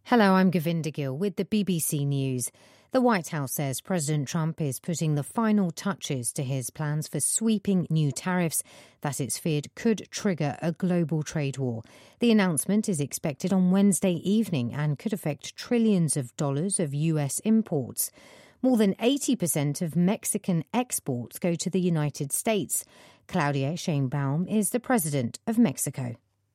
Hello, I'm Govinda Gill with the BBC News. The White House says President Trump is putting the final touches to his plans for sweeping new tariffs that it's feared could trigger a global trade war. The announcement is expected on Wednesday evening and could affect trillions of dollars of US imports. More than 80% of Mexican exports go to the United States. Claudia Sheinbaum is the president of Mexico.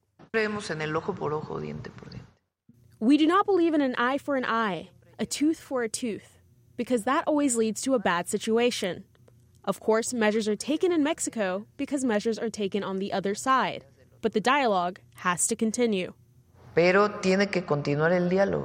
We do not believe in an eye for an eye, a tooth for a tooth, because that always leads to a bad situation. Of course, measures are taken in Mexico because measures are taken on the other side. But the dialogue has to continue. Pero tiene que continuar el diálogo.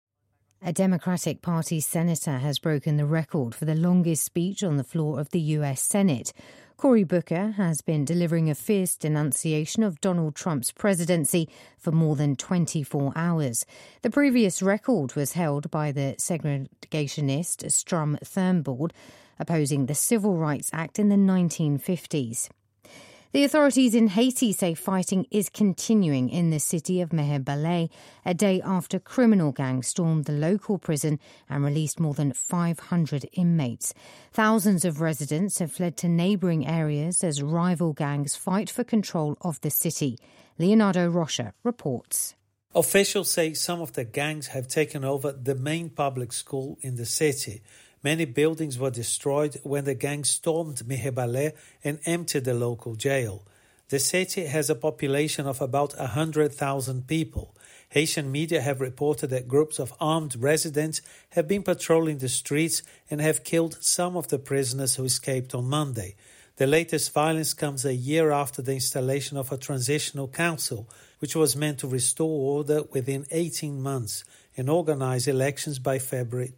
A Democratic Party senator has broken the record for the longest speech on the floor of the US Senate. Cory Booker has been delivering a fierce denunciation of Donald Trump's presidency for more than 24 hours. The previous record was held by the segregationist Strom Thurmond, opposing the Civil Rights Act in the 1950s. The authorities in Haiti say fighting is continuing in the city of Meher-Balay, a day after criminal gangs stormed the local prison and released more than 500 inmates. Thousands of residents have fled to neighbouring areas as rival gangs fight for control of the city. Leonardo Rocha reports. Officials say some of the gangs have taken over the main public school in the city. Many buildings were destroyed when the gang stormed Meher-Balay and emptied the local jail. The city has a population of about 100,000 people. Haitian media have reported that groups of armed residents have been patrolling the streets and have killed some of the prisoners who escaped on Monday. The latest violence comes a year after the installation of a transitional council, which was meant to restore order within 18 months and organize elections by February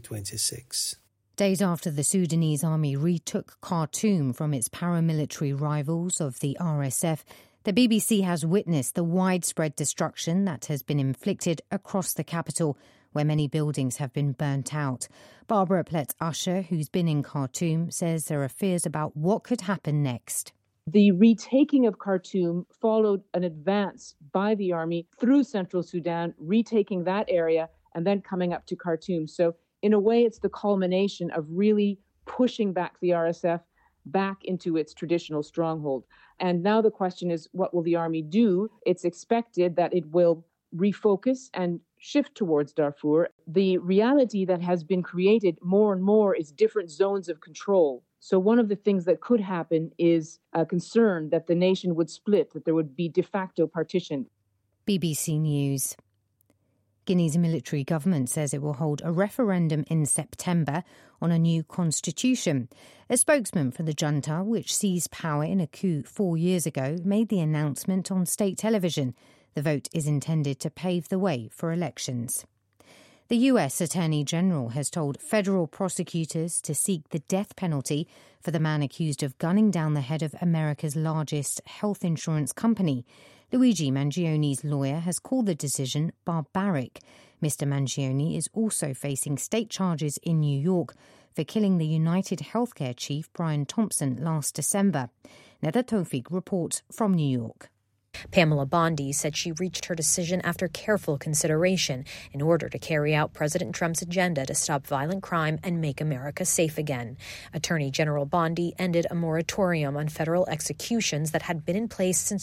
2026. Days after the Sudanese army retook Khartoum from its paramilitary rivals of the RSF, the BBC has witnessed the widespread destruction that has been inflicted across the capital, where many buildings have been burnt out. Barbara Plett-Usher, who's been in Khartoum, says there are fears about what could happen next. The retaking of Khartoum followed an advance by the army through central Sudan, retaking that area and then coming up to Khartoum. So in a way, it's the culmination of really pushing back the RSF back into its traditional stronghold. And now the question is, what will the army do? It's expected that it will refocus and shift towards Darfur. The reality that has been created more and more is different zones of control. So one of the things that could happen is a concern that the nation would split, that there would be de facto partition. BBC News. Guinea's military government says it will hold a referendum in September on a new constitution. A spokesman for the junta, which seized power in a coup 4 years ago, made the announcement on state television. The vote is intended to pave the way for elections. The US Attorney General has told federal prosecutors to seek the death penalty for the man accused of gunning down the head of America's largest health insurance company. Luigi Mangioni's lawyer has called the decision barbaric. Mr. Mangioni is also facing state charges in New York for killing the United Healthcare chief Brian Thompson last December. Neda Tawfiq reports from New York. Pamela Bondi said she reached her decision after careful consideration in order to carry out President Trump's agenda to stop violent crime and make America safe again. Attorney General Bondi ended a moratorium on federal executions that had been in place since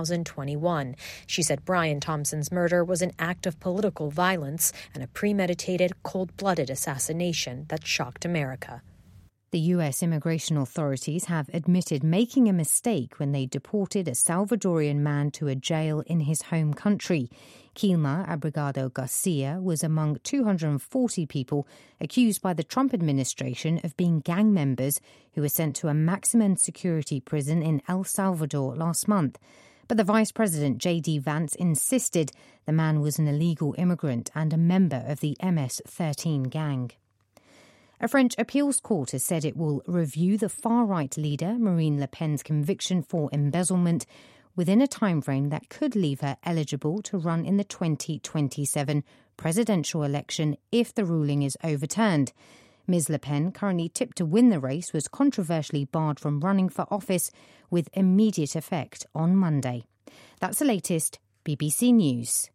2021. She said Brian Thompson's murder was an act of political violence and a premeditated, cold-blooded assassination that shocked America. The US immigration authorities have admitted making a mistake when they deported a Salvadorian man to a jail in his home country. Quilma Abrigado Garcia was among 240 people accused by the Trump administration of being gang members who were sent to a maximum security prison in El Salvador last month. But the Vice President J.D. Vance insisted the man was an illegal immigrant and a member of the MS-13 gang. A French appeals court has said it will review the far-right leader Marine Le Pen's conviction for embezzlement within a timeframe that could leave her eligible to run in the 2027 presidential election if the ruling is overturned. Ms. Le Pen, currently tipped to win the race, was controversially barred from running for office with immediate effect on Monday. That's the latest. BBC News.